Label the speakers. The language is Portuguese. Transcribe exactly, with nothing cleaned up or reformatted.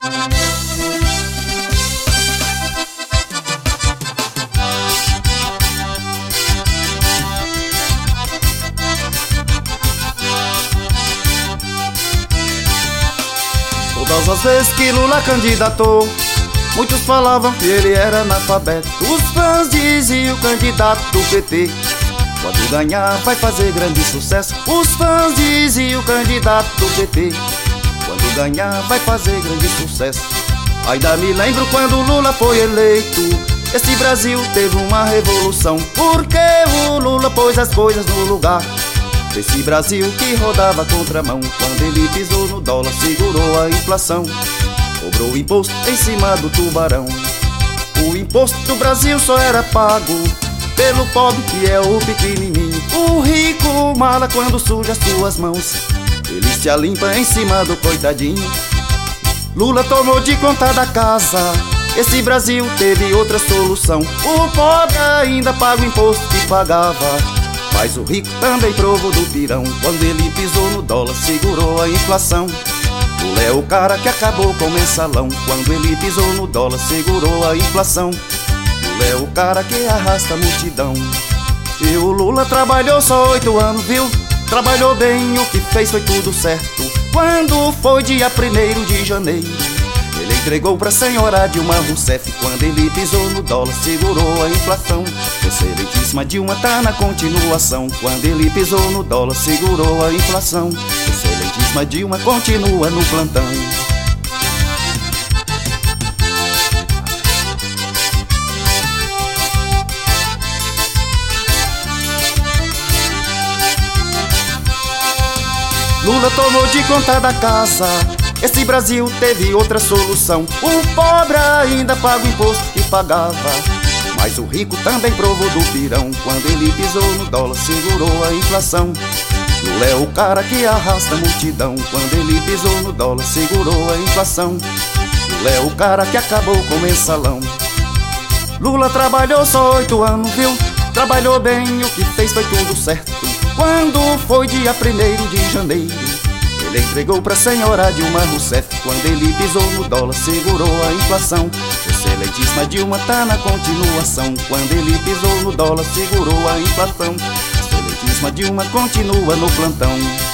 Speaker 1: Todas as vezes que Lula candidatou, muitos falavam que ele era analfabeto. Os fãs diziam: o candidato do P T, quando ganhar vai fazer grande sucesso. Os fãs diziam: o candidato do P T, quando ganhar vai fazer grande sucesso. Ainda me lembro quando Lula foi eleito, esse Brasil teve uma revolução, porque o Lula pôs as coisas no lugar. Esse Brasil que rodava contramão, quando ele pisou no dólar, segurou a inflação, cobrou imposto em cima do tubarão. O imposto do Brasil só era pago pelo pobre, que é o pequenininho. O rico mala quando suja as suas mãos, ele se alimpa em cima do coitadinho. Lula tomou de conta da casa, esse Brasil teve outra solução. O pobre ainda paga o imposto que pagava, mas o rico também provou do pirão, quando ele pisou no dólar, segurou a inflação. Lula é o cara que acabou com o mensalão, quando ele pisou no dólar, segurou a inflação. Lula é o cara que arrasta a multidão. E o Lula trabalhou só oito anos, viu? Trabalhou bem, o que fez foi tudo certo. Quando foi dia primeiro de janeiro, ele entregou pra senhora Dilma Rousseff, quando ele pisou no dólar, segurou a inflação. Excelentíssima Dilma tá na continuação, quando ele pisou no dólar, segurou a inflação. Excelentíssima Dilma continua no plantão. Lula tomou de conta da casa, esse Brasil teve outra solução. O pobre ainda paga o imposto que pagava, mas o rico também provou do pirão, quando ele pisou no dólar, segurou a inflação. Lula é o cara que arrasta a multidão, quando ele pisou no dólar, segurou a inflação. Lula é o cara que acabou com o mensalão. Lula trabalhou só oito anos, viu? Trabalhou bem, o que fez foi tudo certo. Quando foi dia primeiro de janeiro, ele entregou pra senhora Dilma Rousseff, quando ele pisou no dólar, segurou a inflação. Excelentíssima Dilma tá na continuação, quando ele pisou no dólar, segurou a inflação. Excelentíssima Dilma continua no plantão.